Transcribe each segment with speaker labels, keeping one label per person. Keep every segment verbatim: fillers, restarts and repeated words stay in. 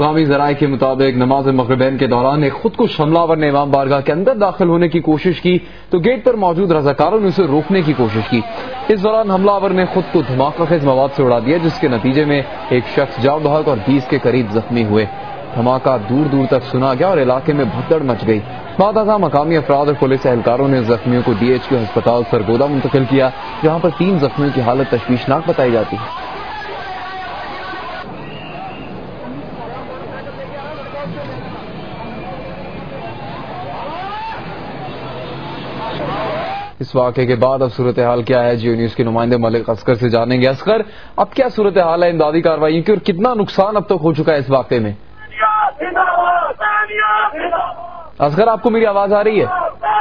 Speaker 1: مقامی ذرائع کے مطابق نماز مغربین کے دوران ایک خودکش حملہ آور نے امام بارگاہ کے اندر داخل ہونے کی کوشش کی تو گیٹ پر موجود رضاکاروں نے اسے روکنے کی کوشش کی۔ اس دوران حملہ آور نے خود کو دھماکہ خیز مواد سے اڑا دیا، جس کے نتیجے میں ایک شخص جاں بحق اور بیس کے قریب زخمی ہوئے۔ دھماکہ دور دور تک سنا گیا اور علاقے میں بھگدڑ مچ گئی۔ بعد ازاں مقامی افراد اور پولیس اہلکاروں نے زخمیوں کو ڈی ایچ کیو ہسپتال سرگودا منتقل کیا، جہاں پر تین زخمیوں کی حالت تشویشناک بتائی جاتی ہے۔ اس واقعے کے بعد اب صورتحال کیا ہے، جیو نیوز کے نمائندے ملک اصغر سے جانیں گے۔ اصغر، اب کیا صورتحال ہے امدادی کارروائیوں کی اور کتنا نقصان اب تک ہو چکا ہے اس واقعے میں؟ اصغر، آپ کو میری آواز آ رہی ہے؟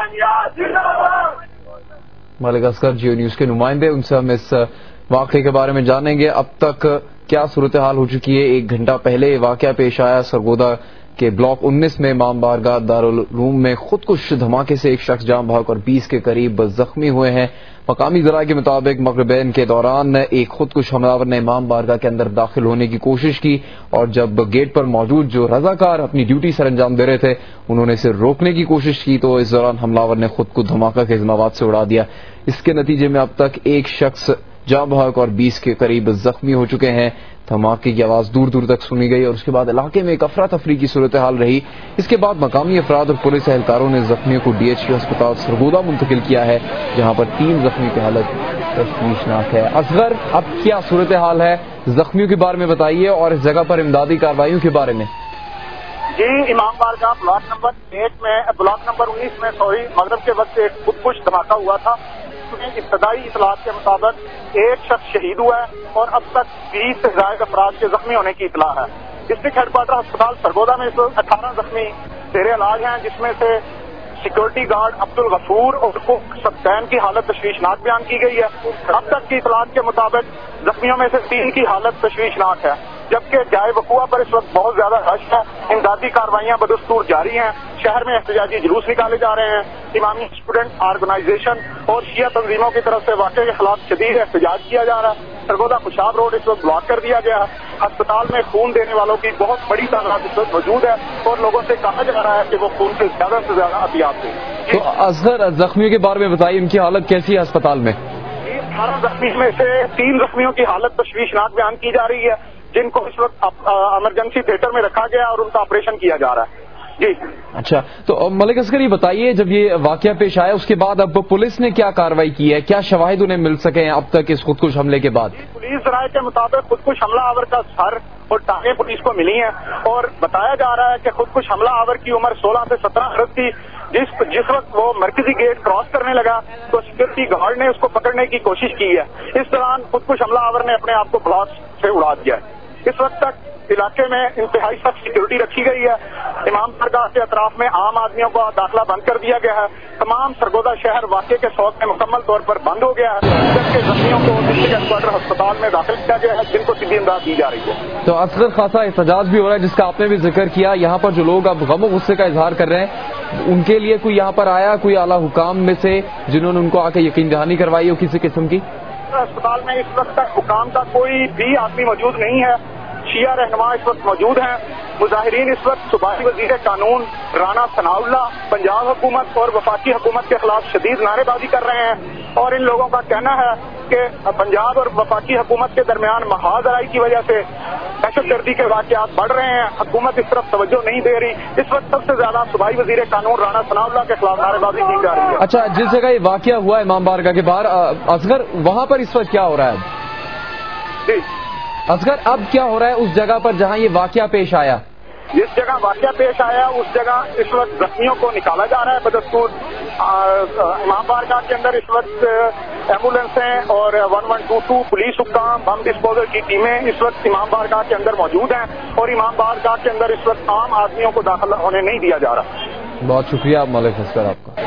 Speaker 1: ملک اصغر جیو نیوز کے نمائندے، ان سے ہم اس واقعے کے بارے میں جانیں گے۔ اب تک کیا صورتحال ہو چکی ہے؟ ایک گھنٹہ پہلے واقعہ پیش آیا سرگودا کہ بلاک انیس میں امام بارگاہ دارالعلوم میں خودکش دھماکے سے ایک شخص جاں بحق اور بیس کے قریب زخمی ہوئے ہیں۔ مقامی ذرائع کے مطابق مغربین کے دوران ایک خودکش حملہ آور نے امام بارگاہ کے اندر داخل ہونے کی کوشش کی اور جب گیٹ پر موجود جو رضاکار اپنی ڈیوٹی سر انجام دے رہے تھے انہوں نے اسے روکنے کی کوشش کی تو اس دوران حملہ آور نے خود کو دھماکہ خیز مواد سے اڑا دیا۔ اس کے نتیجے میں اب تک ایک شخص جاں بحق اور بیس کے قریب زخمی ہو چکے ہیں۔ دھماکے کی آواز دور دور تک سنی گئی اور اس کے بعد علاقے میں ایک افراتفری کی صورتحال رہی۔ اس کے بعد مقامی افراد اور پولیس اہلکاروں نے زخمیوں کو ڈی ایچ کیو ہسپتال سرگودا منتقل کیا ہے، جہاں پر تین زخمی کی حالت تشویشناک ہے۔ اصغر، اب کیا صورتحال ہے؟ زخمیوں کے بارے میں بتائیے اور اس جگہ پر امدادی کارروائیوں کے بارے میں۔
Speaker 2: جی، امام بارگاہ بلاک نمبر ایٹ میں بلاک نمبر انیس میں سوری مغرب کے وقت ایک خودکش دھماکہ ہوا تھا۔ اس میں ابتدائی اطلاعات کے مطابق ایک شخص شہید ہوا ہے اور اب تک بیس سے زائد افراد کے زخمی ہونے کی اطلاع ہے۔ ڈسٹرکٹ ہیڈ کوارٹر ہسپتال سرگودا میں اس وقت اٹھارہ زخمی زیر علاج ہیں، جس میں سے سیکورٹی گارڈ عبد الغفور اور کوک سبتین کی حالت تشویشناک بیان کی گئی ہے۔ اب تک کی اطلاعات کے مطابق زخمیوں میں سے تین کی حالت تشویشناک ہے، جبکہ جائے وقوع پر اس وقت بہت زیادہ رش ہے۔ امدادی کارروائیاں بدستور جاری ہیں۔ شہر میں احتجاجی جلوس نکالے جا رہے ہیں۔ امامی اسٹوڈنٹ آرگنائزیشن اور شیعہ تنظیموں کی طرف سے واقعے کے خلاف شدید احتجاج کیا جا رہا ہے۔ سرگودا خوشاب روڈ اس وقت بلاک کر دیا گیا ہے۔ ہسپتال میں خون دینے والوں کی بہت بڑی تعداد اس وقت موجود ہے اور لوگوں سے کہا جا رہا ہے کہ وہ خون سے زیادہ سے زیادہ عطیات دیں۔
Speaker 1: تو اصغر، زخمیوں کے بارے میں بتائیے، ان کی حالت کیسی ہے ہسپتال میں؟
Speaker 2: اٹھارہ زخمی میں سے تین زخمیوں کی حالت تشویشناک بیان کی جا رہی ہے، جن کو اس وقت ایمرجنسی تھیٹر میں رکھا گیا اور ان کا آپریشن کیا جا رہا ہے۔ جی
Speaker 1: اچھا، تو ملک اصغر یہ بتائیے، جب یہ واقعہ پیش آیا اس کے بعد اب پولیس نے کیا کارروائی کی ہے؟ کیا شواہد انہیں مل سکے ہیں اب تک اس خودکش حملے کے بعد؟
Speaker 2: پولیس ذرائع کے مطابق خودکش حملہ آور کا سر اور ٹانگیں پولیس کو ملی ہیں اور بتایا جا رہا ہے کہ خودکش حملہ آور کی عمر سولہ سے سترہ برس تھی۔ جس جس وقت وہ مرکزی گیٹ کراس کرنے لگا تو سیکورٹی گارڈ نے اس کو پکڑنے کی کوشش کی ہے۔ اس دوران خودکش حملہ آور نے اپنے آپ کو بلاک سے اڑا دیا ہے۔ اس وقت تک علاقے میں انتہائی سخت سیکورٹی رکھی گئی ہے۔ امام بارگاہ کے اطراف میں عام آدمیوں کا داخلہ بند کر دیا گیا ہے۔ تمام سرگودا شہر واقعے کے صوت میں مکمل طور پر بند ہو گیا ہے، جبکہ زخمیوں کو ڈسٹرکٹ ہیڈ کوارٹر ہسپتال میں داخل کیا گیا ہے، جن کو طبی امداد دی جا رہی ہے۔
Speaker 1: تو اصغر، خاصا احتجاج بھی ہو رہا ہے جس کا آپ نے بھی ذکر کیا، یہاں پر جو لوگ اب غم و غصے کا اظہار کر رہے ہیں، ان کے لیے کوئی یہاں پر آیا کوئی اعلیٰ حکام میں سے جنہوں نے ان کو آ کے یقین دہانی کروائی ہو کسی قسم کی؟
Speaker 2: اسپتال میں اس وقت تک حکام کا کوئی بھی آدمی موجود نہیں ہے۔ شیعہ رہنما اس وقت موجود ہیں۔ مظاہرین اس وقت صوبائی وزیر قانون رانا ثناء اللہ، پنجاب حکومت اور وفاقی حکومت کے خلاف شدید نعرے بازی کر رہے ہیں اور ان لوگوں کا کہنا ہے کہ پنجاب اور وفاقی حکومت کے درمیان محاذ آرائی کی وجہ سے دہشت گردی کے واقعات بڑھ رہے ہیں۔ حکومت اس طرف توجہ نہیں دے رہی۔ اس وقت سب سے زیادہ صوبائی وزیر قانون رانا ثناء اللہ کے خلاف نعرے بازی کی جا رہی ہے۔
Speaker 1: اچھا، جس جگہ یہ واقعہ ہوا ہے امام بارگاہ کے باہر، اصغر، وہاں پر اس وقت کیا ہو رہا ہے؟
Speaker 2: جی
Speaker 1: اصغر، اب کیا ہو رہا ہے اس جگہ پر جہاں یہ واقعہ پیش آیا؟
Speaker 2: جس جگہ واقعہ پیش آیا اس جگہ اس وقت زخمیوں کو نکالا جا رہا ہے بدستور۔ امام بارگاہ کے اندر اس وقت ایمبولینسیں اور one one two two police حکام بم ڈسپوزل کی ٹیمیں اس وقت امام بارگاہ کے اندر موجود ہیں اور امام بارگاہ کے اندر اس وقت عام آدمیوں کو داخل ہونے نہیں دیا جا رہا۔
Speaker 1: بہت شکریہ ملک اصغر آپ کا۔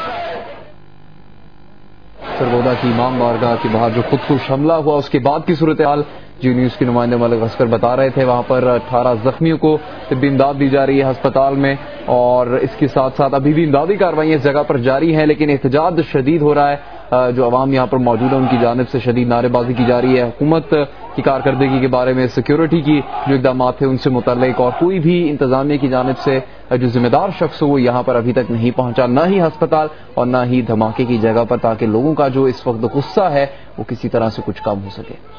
Speaker 1: سرگودا کی امام بارگاہ کے باہر جو خودکش حملہ ہوا اس کے بعد کی صورتحال جیو نیوز کے نمائندے ملک اصغر بتا رہے تھے۔ وہاں پر اٹھارہ زخمیوں کو طبی امداد دی جا رہی ہے ہسپتال میں اور اس کے ساتھ ساتھ ابھی بھی امدادی کارروائیاں اس جگہ پر جاری ہیں، لیکن احتجاج شدید ہو رہا ہے۔ جو عوام یہاں پر موجود ہے ان کی جانب سے شدید نعرے بازی کی جا رہی ہے۔ حکومت کی کارکردگی کے بارے میں، سیکیورٹی کی جو اقدامات تھے ان سے متعلق، اور کوئی بھی انتظامیہ کی جانب سے جو ذمہ دار شخص ہو وہ یہاں پر ابھی تک نہیں پہنچا، نہ ہی ہسپتال اور نہ ہی دھماکے کی جگہ پر، تاکہ لوگوں کا جو اس وقت غصہ ہے وہ کسی طرح سے کچھ کم ہو سکے۔